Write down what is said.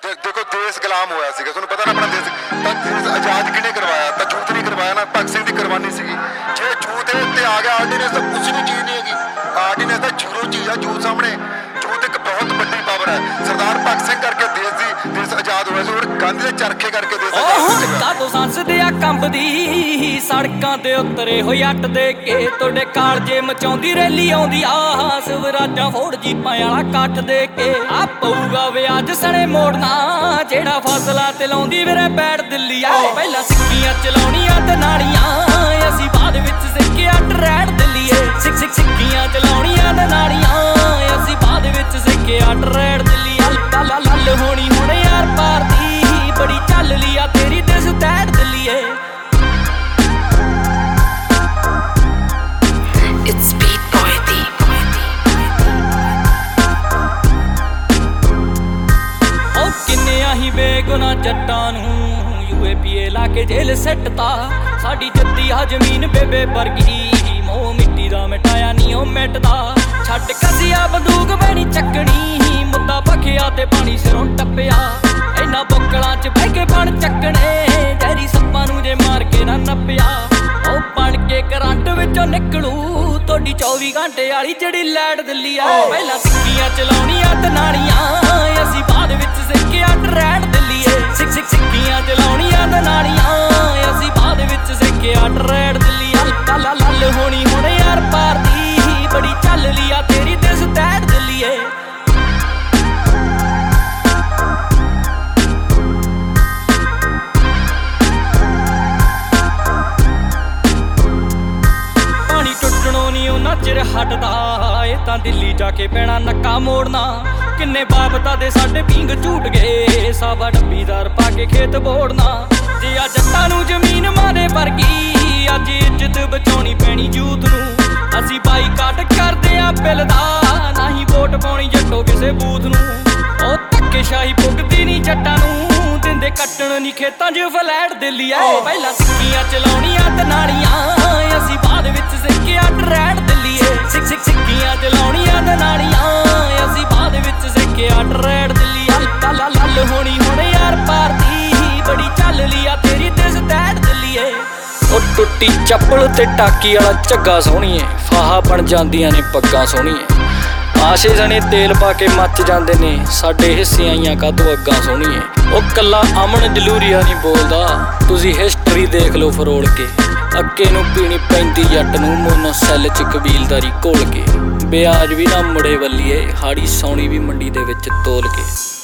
देखो देश गुलाम होया सीगा, तुहानूं पता ना अपना देश देश आजाद किहने करवाया? तां जूत नहीं करवाया ना, भगत सिंह दी कुर्बानी सीगी। जे जूत इत्ते आ गया आर्डीनेंस तां कुछ नहीं चीज़ नहीं हैगी। आर्डीनेंस तां जीरो चीज़ आ जूत सामने। जूत एक बहुत वड्डी पावर है। सरदार भगत सिंह करके देश आजाद होया सी, और गांधी दे चरखे करके देश आजाद होया। कादों संसदे आ कंबदी सड़कां ते उतरे होए अट दे के, तुहाडे कालजे मचाउंदी रैली आउंदी आ स्वराजां फोड़ जीपां वाला कट्ठ दे के। आ पऊगा विआज सणे मोड़ना जेड़ा फसला ते लाउंदी मेरे पैड़ दिल्ली आ। पहलां सिक्कियां चलाउणियां ते नाड़ियां, असीं बाद विच सिक्के अट रैड़ दिल्लीए। सिक्कियां चलाउणियां ते नाड़ियां, असीं बाद विच सिक्के अट रैड़ दिल्लीए। लल होनी हुण यार पार दी बड़ी चल लिया तेरी दिस तैड़ दिल्लीए। It's Beat Boy D. ओ किन्ने आही बेगुनाह जट्टां नूं UAPA ला के जेल सट्टता। साडी जद्दी आ जमीन बेबे वर्गी, मोह मिट्टी दा मिटाया नी ओ मिटदा। छड्ड कसिया बंदूक बैणी चक्कनी, मुद्दा भखिया ते पानी सिरों टप्पिया। इन्हां बुक्कलां च बह के बण चक्कने, जहरी सप्पां नूं जे मार के ना नप्पिया। ओ बण के करंट विचों निकलू तुहाडी 24 घंटे वाली जिहड़ी लैट दिल्ली आ। पहलां सिक्कियां चलाउणियां ते नाड़ियां, असीं बाद विच सिक्के अट रैड़ दिल्लीए। सिक्कियां चलाउणियां ते नाड़ियां, असीं बाद विच सिक्के अट रैड़ दिल्लीए। लल होनी हुण यार पार दी बड़ी चल लिया तेरी दिस तैड़ दिल्लीए। पानी टुटणों नी उन्ना चिर हटदा, ए तां दिल्ली जाके पैणा नक्का मोड़ना। किन्ने बाबता दे साडे पींग झूट गए, सावा डब्बीदार पा के खेत बोड़ना। जे आ जट्टां नूं जमीन मारे वर्गी, अज इज्जत बचाउणी पैणी जूत नूं। असीं बाईकाट करदे आ बिल दा, ना ही वोट पाउणी जट्टो किसे बूथ नूं। ओ धक्केशाही पुगदी नी जट्टां नूं, दिंदे कट्टण नी खेतां च फ्लैट दिल्ली आ। पहलां सिक्कियां चलाउणियां ते नाड़ियां, असीं बाद विच सिक्के अट रैड़ दिल्लीए। सिक्कियां चलाउणियां ते नाड़ियां, असीं बाद विच सिक्के अट रैड़ दिल्लीए। लल होनी हुण यार पार दी बड़ी चल लिया तेरी दिस तैड़ दिल्लीए। ओ टुੱਟੀ ਚੱਪਲ ਤੇ ਟਾਕੀ ਵਾਲਾ ਝੱਗਾ ਸੋਹਣੀਏ, ਫਾਹਾ ਬਣ ਜਾਂਦੀਆਂ ਨੇ ਪੱਗਾਂ ਸੋਹਣੀਏ। ਆਸ਼ੇ ਜਣੇ ਤੇਲ ਪਾ ਕੇ ਮੱਚ ਜਾਂਦੇ ਨੇ, ਸਾਡੇ ਹਿੱਸੇ ਆਈਆਂ ਕਾਹਤੋਂ ਅੱਗਾਂ ਸੋਹਣੀਏ। ਉਹ ਕੱਲਾ ਅਮਨ ਜਲੂਰੀਆ ਨਹੀਂ ਬੋਲਦਾ, ਤੁਸੀਂ ਹਿਸਟਰੀ ਦੇਖ ਲਓ ਫਰੋਲ ਕੇ। ਅੱਕੇ ਨੂੰ ਪੀਣੀ ਪੈਂਦੀ ਜੱਟ ਨੂੰ ਮੋਨੋ ਸੈੱਲ 'ਚ ਕਬੀਲਦਾਰੀ ਘੋਲ ਕੇ। ਵਿਆਜ ਵੀ ਨਾ ਮੁੜੇ ਵੱਲੀਏ, ਹਾੜੀ ਸੌਣੀ ਵੀ ਮੰਡੀ ਦੇ ਵਿੱਚ ਤੋਲ ਕੇ।